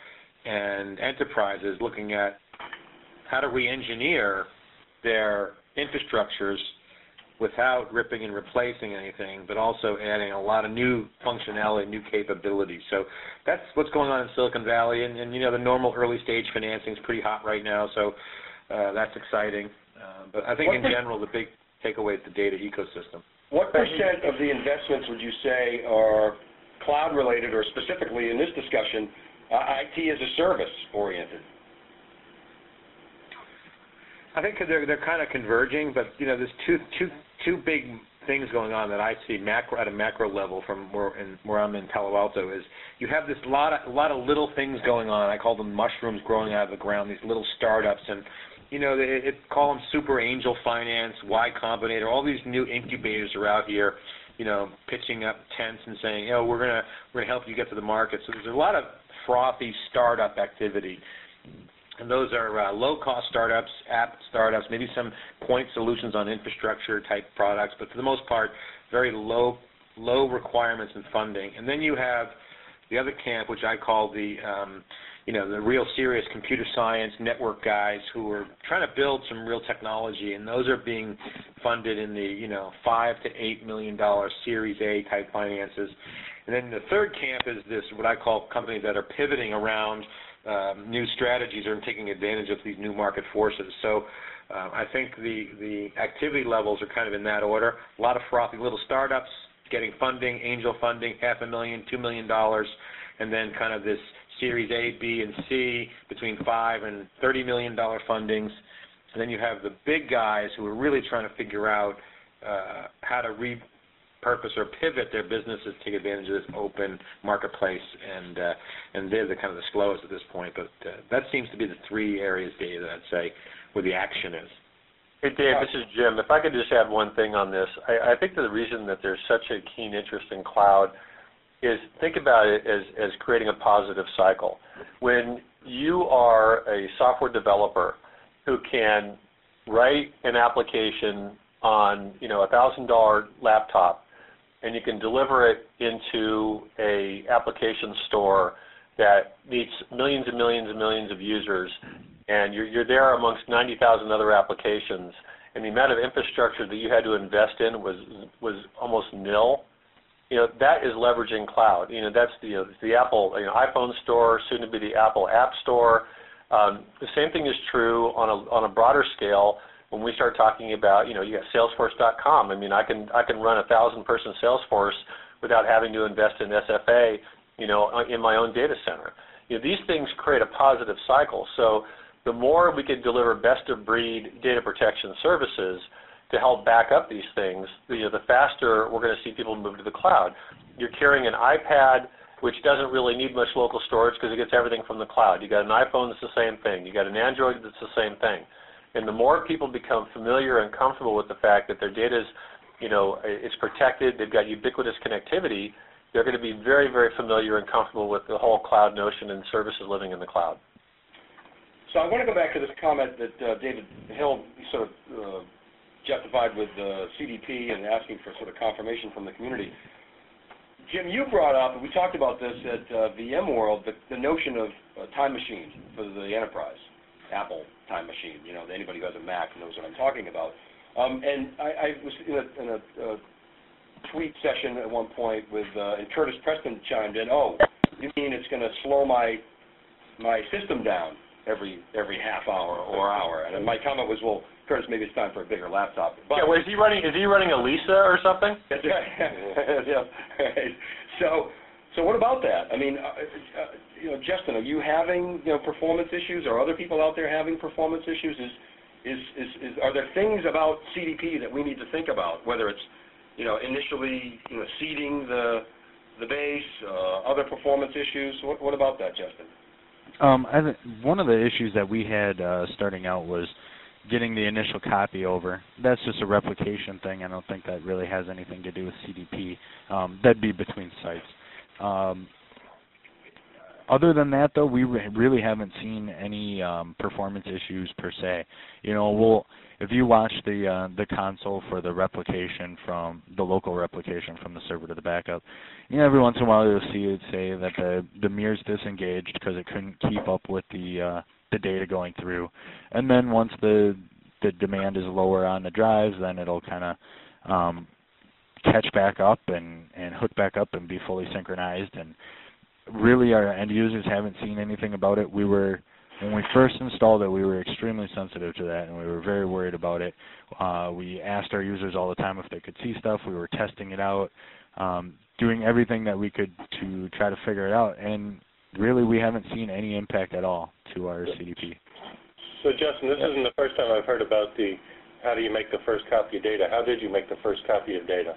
and enterprises looking at how to re-engineer their infrastructures without ripping and replacing anything, but also adding a lot of new functionality, new capabilities. So that's what's going on in Silicon Valley. And, and you know, the normal early-stage financing is pretty hot right now, so uh, that's exciting. Uh, but I think what in general, the big takeaway is the data ecosystem. What percent of the investments would you say are cloud-related, or specifically in this discussion, uh, I T as a service oriented? I think they're they're kind of converging, but you know, there's two two two big things going on that I see macro at a macro level from where in, where I'm in Palo Alto is you have this lot of a lot of little things going on. I call them mushrooms growing out of the ground. These little startups, and you know, they it, call them Super Angel Finance, Y Combinator. All these new incubators are out here, you know, pitching up tents and saying, you know, we're gonna we're gonna help you get to the market. So there's a lot of frothy startup activity. And those are uh, low-cost startups, app startups, maybe some point solutions on infrastructure-type products, but for the most part, very low, low requirements and funding. And then you have the other camp, which I call the, um, you know, the real serious computer science network guys who are trying to build some real technology, and those are being funded in the, you know, five to eight million dollar Series A type finances. And then the third camp is this, what I call companies that are pivoting around um, new strategies or taking advantage of these new market forces. So uh, I think the, the activity levels are kind of in that order. A lot of frothy little startups getting funding, angel funding, half a million, two million dollars, and then kind of this Series A, B, and C between five and thirty million dollar fundings. And then you have the big guys who are really trying to figure out uh, how to repurpose or pivot their businesses to take advantage of this open marketplace, and uh, and they're the kind of the slowest at this point. But uh, that seems to be the three areas, Dave, that I'd say where the action is. Hey, Dave, this is Jim. If I could just add one thing on this. I, I think that the reason that there's such a keen interest in cloud is think about it as, as creating a positive cycle. When you are a software developer who can write an application on, you know, a one thousand dollar laptop, and you can deliver it into a application store that meets millions and millions and millions of users, and you're, you're there amongst ninety thousand other applications, and the amount of infrastructure that you had to invest in was was almost nil. You know, that is leveraging cloud. You know, that's the, you know, the Apple, you know, iPhone store, soon to be the Apple App Store. Um, the same thing is true on a on a broader scale when we start talking about, you know, you got Salesforce dot com. I mean, I can I can run a thousand person Salesforce without having to invest in S F A, you know, in my own data center. You know, these things create a positive cycle. So the more we can deliver best of breed data protection services to help back up these things, you know, the faster we're going to see people move to the cloud. You're carrying an iPad, which doesn't really need much local storage because it gets everything from the cloud. You got an iPhone that's the same thing. You got an Android that's the same thing. And the more people become familiar and comfortable with the fact that their data is, you know, it's protected, they've got ubiquitous connectivity, they're going to be very, very familiar and comfortable with the whole cloud notion and services living in the cloud. So I want to go back to this comment that uh, David Hill sort of uh, justified with uh, C D P and asking for sort of confirmation from the community. Jim, you brought up, and we talked about this at uh, VMworld, the, the notion of uh, time machine for the enterprise, Apple time machine. You know, anybody who has a Mac knows what I'm talking about. Um, and I, I was in a, in a uh, tweet session at one point with, uh, and Curtis Preston chimed in, oh, you mean it's going to slow my my system down every every half hour or hour? And my comment was, well, Curtis, maybe it's time for a bigger laptop. But yeah, well, is he running? Is he running a Lisa or something? That's right. Yeah. Right. So, so what about that? I mean, uh, uh, you know, Justin, are you having, you know, performance issues? Are other people out there having performance issues? Is is is, is are there things about C D P that we need to think about? Whether it's, you know, initially, you know, seeding the the base, uh, other performance issues. What, what about that, Justin? Um, I th- one of the issues that we had uh, starting out was getting the initial copy over. That's just a replication thing. I don't think that really has anything to do with C D P. Um, that'd be between sites. Um, other than that, though, we re- really haven't seen any um, performance issues per se. You know, we'll if you watch the uh, the console for the replication from the local replication from the server to the backup, you know, every once in a while you'll see it say that the the mirror's disengaged because it couldn't keep up with the uh, the data going through, and then once the the demand is lower on the drives, then it'll kind of um, catch back up and and hook back up and be fully synchronized. And really, our end users haven't seen anything about it. We were when we first installed it, we were extremely sensitive to that, and we were very worried about it. Uh, we asked our users all the time if they could see stuff. We were testing it out, um, doing everything that we could to try to figure it out, and really, we haven't seen any impact at all to our C D P. So, Justin, this isn't the first time I've heard about the how do you make the first copy of data. How did you make the first copy of data?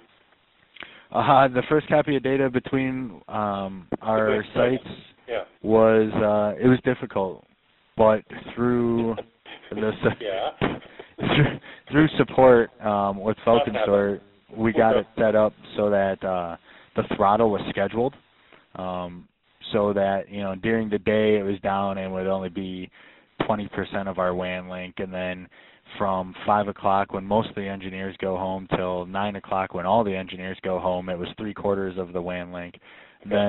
Uh, the first copy of data between um, our sites yeah. was, uh, it was difficult, but through the yeah. through, through support um, with Falcon Store, we got it set up so that uh, the throttle was scheduled. Um, so that, you know, during the day it was down and would only be twenty percent of our W A N link, and then from five o'clock when most of the engineers go home till nine o'clock when all the engineers go home, it was three quarters of the W A N link. Okay. Then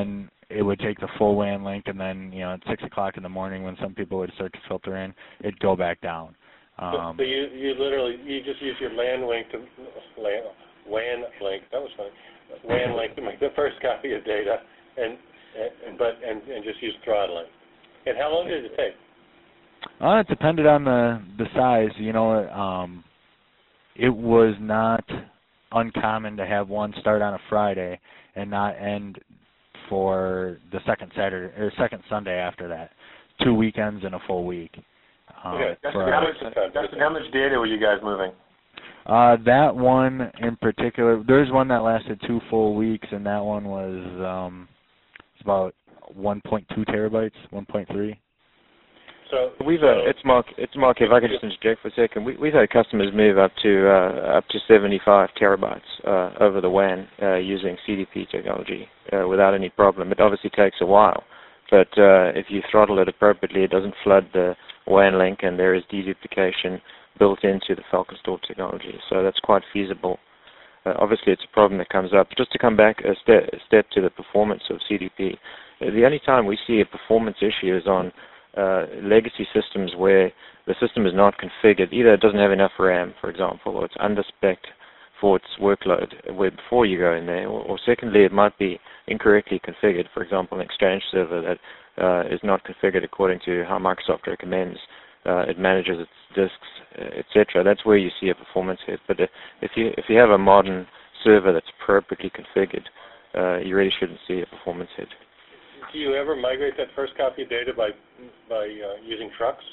it would take the full W A N link, and then, you know, at six o'clock in the morning when some people would start to filter in, it'd go back down. Um, so, so you, you literally, you just use your LAN link to, LAN, W A N link, that was funny, W A N link to make the first copy of data, and, and but and, and just use throttling. And how long did it take? Uh, it depended on the, the size. You know, um, it was not uncommon to have one start on a Friday and not end for the second Saturday or second Sunday after that. Two weekends and a full week. Um, okay. Justin, how much, Justin, how much data were you guys moving? Uh, that one in particular, there's one that lasted two full weeks, and that one was um, it's about one point two terabytes, one point three. So we've so uh, it's Mark. It's Mark. If I could just interject for a second, we, we've had customers move up to uh, up to seventy-five terabytes uh, over the W A N uh, using C D P technology uh, without any problem. It obviously takes a while, but uh, if you throttle it appropriately, it doesn't flood the W A N link, and there is deduplication built into the FalconStor technology. So that's quite feasible. Uh, obviously, it's a problem that comes up. Just to come back a step, a step to the performance of C D P, uh, the only time we see a performance issue is on Uh, legacy systems where the system is not configured. Either it doesn't have enough RAM, for example, or it's under-spec'd for its workload where before you go in there, or, or secondly, it might be incorrectly configured. For example, an Exchange server that uh, is not configured according to how Microsoft recommends. Uh, it manages its disks, uh, et cetera. That's where you see a performance hit. But uh, if you if you have a modern server that's appropriately configured, uh, you really shouldn't see a performance hit. do you ever migrate that first copy of data by by uh, using trucks?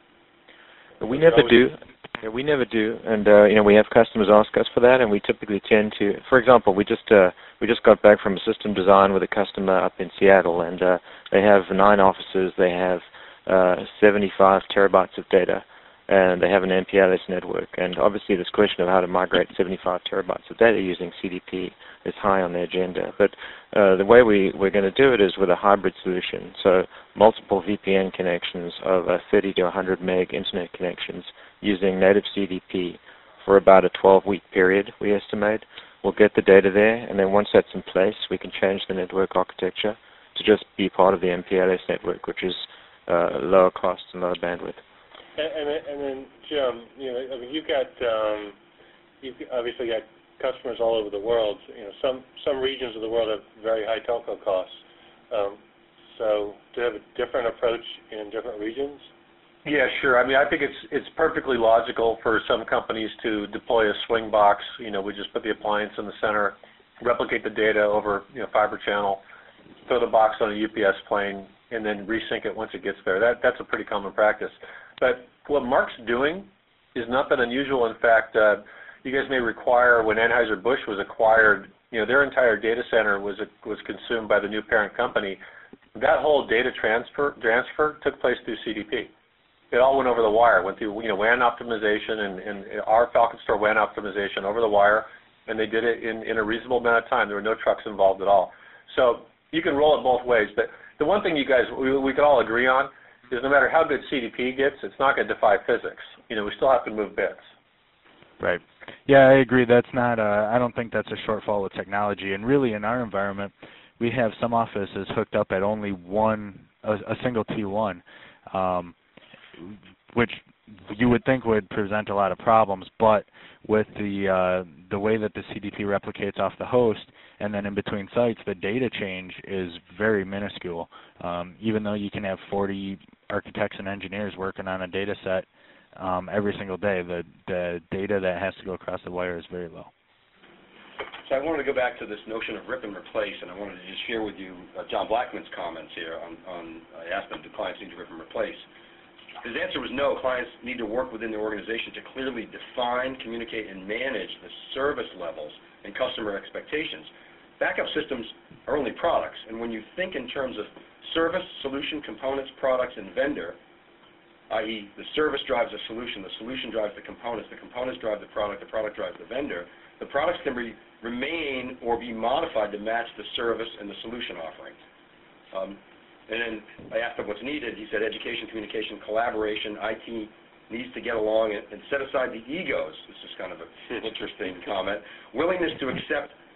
We never do. Yeah, we never do, and uh, you know, we have customers ask us for that, and we typically tend to. For example, we just uh, we just got back from a system design with a customer up in Seattle, and uh, they have nine offices. They have uh, seventy-five terabytes of data, and they have an M P L S network. And obviously, this question of how to migrate seventy-five terabytes of data using C D P is high on the agenda. But uh, the way we, we're going to do it is with a hybrid solution. So multiple V P N connections of uh, thirty to one hundred meg internet connections using native C D P for about a twelve-week period, we estimate. We'll get the data there, and then once that's in place, we can change the network architecture to just be part of the M P L S network, which is uh, lower cost and lower bandwidth. And, and, and then, Jim, you know, I mean, you've got um, you've obviously got customers all over the world. You know, some some regions of the world have very high telco costs. Um, so, do you have a different approach in different regions? Yeah, sure. I mean, I think it's it's perfectly logical for some companies to deploy a swing box. You know, we just put the appliance in the center, replicate the data over, you know, fiber channel, throw the box on a U P S plane, and then resync it once it gets there. That that's a pretty common practice. But what Mark's doing is not that unusual. In fact, uh, you guys may require when Anheuser-Busch was acquired, you know, their entire data center was was consumed by the new parent company. That whole data transfer transfer took place through C D P. It all went over the wire, went through, you know, W A N optimization and, and our FalconStor W A N optimization over the wire, and they did it in, in a reasonable amount of time. There were no trucks involved at all. So you can roll it both ways. But the one thing you guys, we, we can all agree on is no matter how good C D P gets, it's not going to defy physics. You know, we still have to move bits. Right. Yeah, I agree. That's not, uh, I don't think that's a shortfall with technology. And really in our environment, we have some offices hooked up at only one, a, a single T one. Um, which you would think would present a lot of problems, but with the uh, the way that the C D P replicates off the host and then in between sites, the data change is very minuscule. Um, even though you can have forty architects and engineers working on a data set um, every single day, the, the data that has to go across the wire is very low. So I wanted to go back to this notion of rip and replace, and I wanted to just share with you uh, John Blackman's comments here on, on I asked them, do clients need to rip and replace? His answer was no. Clients need to work within their organization to clearly define, communicate, and manage the service levels and customer expectations. Backup systems are only products, and when you think in terms of service, solution, components, products, and vendor, that is the service drives the solution, the solution drives the components, the components drive the product, the product drives the vendor, the products can re remain or be modified to match the service and the solution offering. Um, And then I asked him what's needed. He said education, communication, collaboration, I T needs to get along and, and set aside the egos. This is kind of an interesting comment. Willingness to accept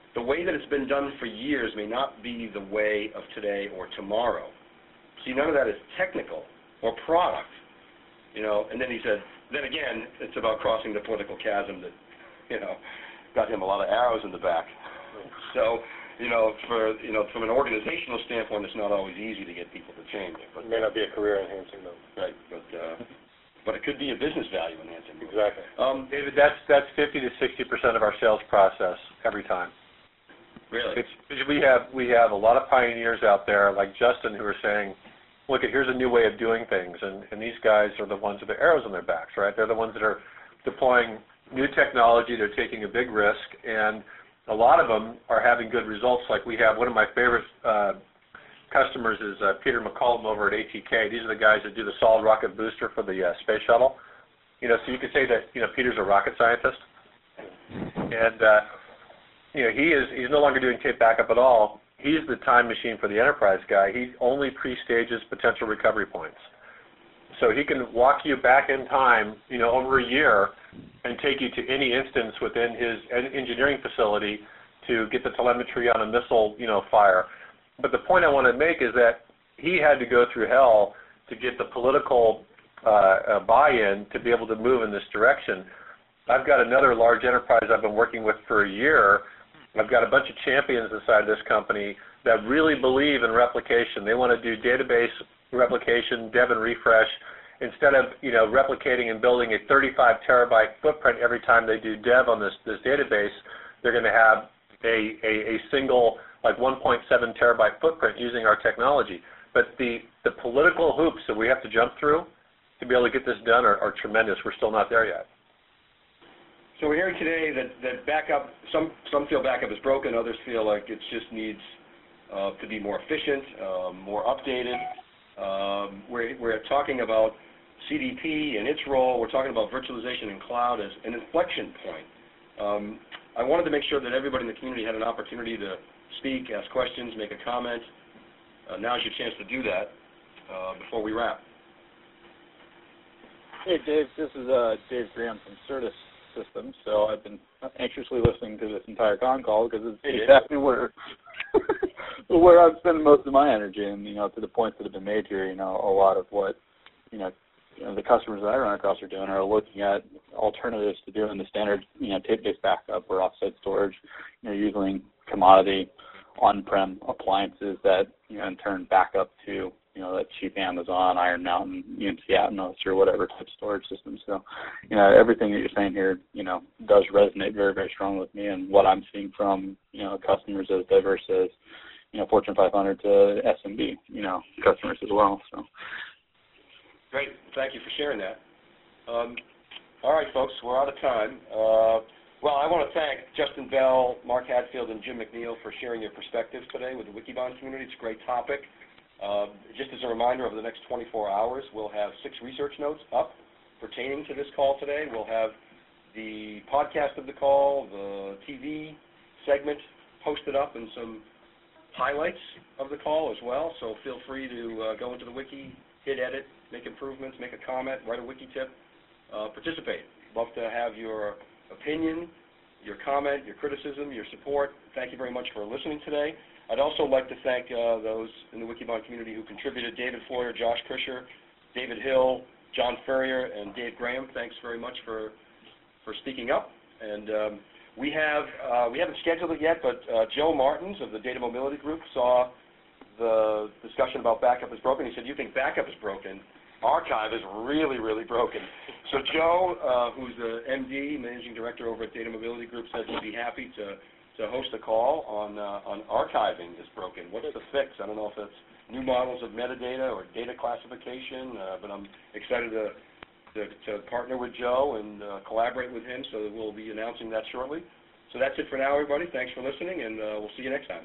the way that it's been done for years may not be the way of today or tomorrow. See, none of that is technical or product, you know. And then he said, then again, it's about crossing the political chasm that, you know, got him a lot of arrows in the back. So, you know, for you know, from an organizational standpoint, it's not always easy to get people to change. But it may not be a career enhancing though. Right, but uh, but it could be a business value enhancing. Exactly. Um, David, that's that's fifty to sixty percent of our sales process every time. Really? It's, we have we have a lot of pioneers out there like Justin who are saying, look, here's a new way of doing things, and, and these guys are the ones with the arrows on their backs, right? They're the ones that are deploying new technology. They're taking a big risk, and a lot of them are having good results. Like we have one of my favorite uh, customers is uh, Peter McCollum over at A T K. These are the guys that do the solid rocket booster for the uh, space shuttle. You know, so you could say that you know Peter's a rocket scientist, and uh, you know he is he's no longer doing tape backup at all. He's the time machine for the enterprise guy. He only pre-stages potential recovery points. So he can walk you back in time, you know, over a year and take you to any instance within his engineering facility to get the telemetry on a missile, you know, fire. But the point I want to make is that he had to go through hell to get the political uh, uh, buy-in to be able to move in this direction. I've got another large enterprise I've been working with for a year. I've got a bunch of champions inside this company that really believe in replication. They want to do database replication, dev and refresh. Instead of you know replicating and building a thirty-five terabyte footprint every time they do dev on this, this database, they're going to have a, a, a single like one point seven terabyte footprint using our technology. But the, the political hoops that we have to jump through to be able to get this done are, are tremendous. We're still not there yet. So we're hearing today that, that backup, some, some feel backup is broken, others feel like it just needs uh, to be more efficient, uh, more updated. Um, we're, we're talking about C D P and its role. We're talking about virtualization and cloud as an inflection point. Um, I wanted to make sure that everybody in the community had an opportunity to speak, ask questions, make a comment. Uh, now's your chance to do that uh, before we wrap. Hey, Dave. This is uh, Dave Graham from Certus Systems. So I've been anxiously listening to this entire con call because it's hey, exactly where where I'm spending most of my energy. And you know, to the points that have been made here, you know, a lot of what you know, you know the customers that I run across are doing are looking at alternatives to doing the standard, you know, tape-based backup or offsite storage. You know, using commodity on-prem appliances that you know in turn back up to you know that cheap Amazon, Iron Mountain, U N C Atmos, or whatever type storage system. So, you know, everything that you're saying here, you know, does resonate very, very strongly with me, and what I'm seeing from you know customers as diverse as you know Fortune five hundred to S M B, you know, customers as well. So. Great. Thank you for sharing that. Um, all right, folks, we're out of time. Uh, well, I want to thank Justin Bell, Mark Hadfield, and Jim McNeil for sharing your perspectives today with the Wikibon community. It's a great topic. Uh, just as a reminder, over the next twenty-four hours, we'll have six research notes up pertaining to this call today. We'll have the podcast of the call, the T V segment posted up, and some highlights of the call as well. So feel free to uh, go into the wiki, hit edit, make improvements, make a comment, write a wiki tip, uh, participate. Love to have your opinion, your comment, your criticism, your support. Thank you very much for listening today. I'd also like to thank uh, those in the Wikibon community who contributed: David Floyer, Josh Krischer, David Hill, John Furrier, and Dave Graham. Thanks very much for for speaking up. And um, we have uh, we haven't scheduled it yet, but uh, Joe Martins of the Data Mobility Group saw the discussion about backup is broken. He said, "You think backup is broken? Archive is really, really broken." So Joe, uh, who's the M D, Managing Director over at Data Mobility Group, said he'd be happy to to host a call on uh, on archiving is broken. What's the fix? I don't know if it's new models of metadata or data classification, uh, but I'm excited to, to, to partner with Joe and uh, collaborate with him, so we'll be announcing that shortly. So that's it for now, everybody. Thanks for listening, and uh, we'll see you next time.